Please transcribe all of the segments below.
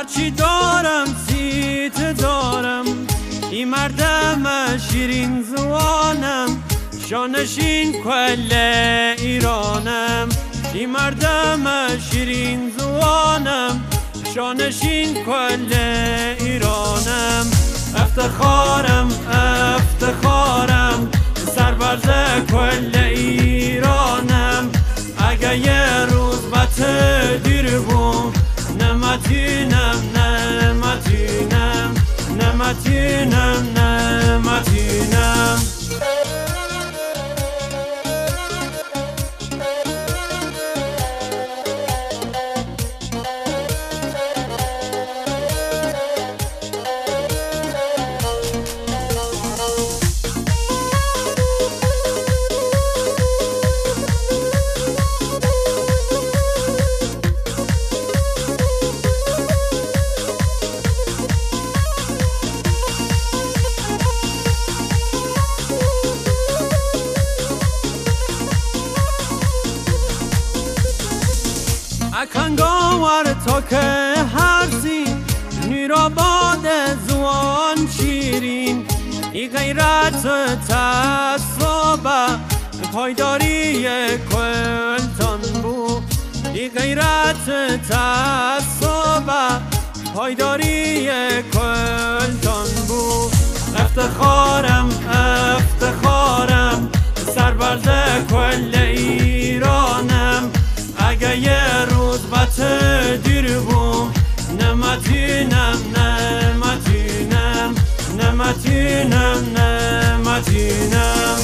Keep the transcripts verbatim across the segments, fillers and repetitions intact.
هرچی دارم سیت دارم، این مردم شیرین زوانم، شانشین کل ایرانم. این مردم شیرین زوانم، شانشین کل ایرانم. افتخارم افتخارم سربرز کل ایرانم. اگه یه روز بط دیر بوم نمتینم نمتینم نمتینم نمتینم. اکنگاور تا که هرسی نیرا باد زوان شیرین. ای غیرت تصابه پایداری کلتان بو. ای غیرت تصابه پایداری کلتان بو. افتخارم افتخارم سربرز کل ایرانم. اگه یه روز بط دیر بوم نمتینم نمتینم نمتینم نمتینم.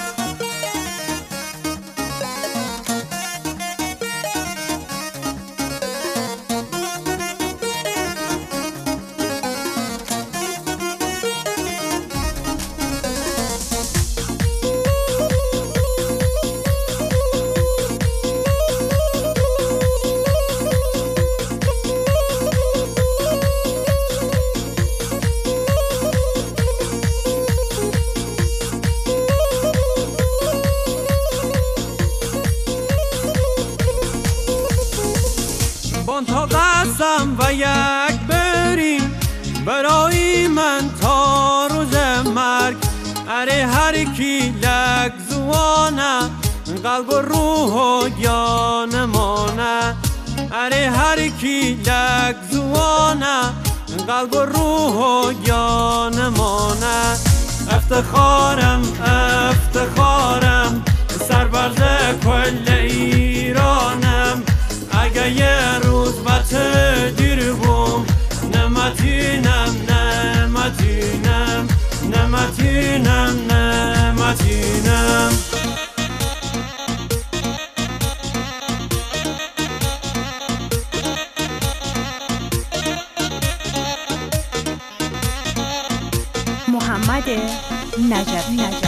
بان تا قسم و یک بریم برای من تا روز مرگ. اره هر کی لک زوانه قلب و روح و جان مانه. اره هر کی لک زوانه قلب و روح و جان مانه. افتخارم افتخارم سربرز کل ایرانم. اگه یه روز بط دیر بوم نمتینم نمتینم نمتینم نمتینم. محمد نجفی.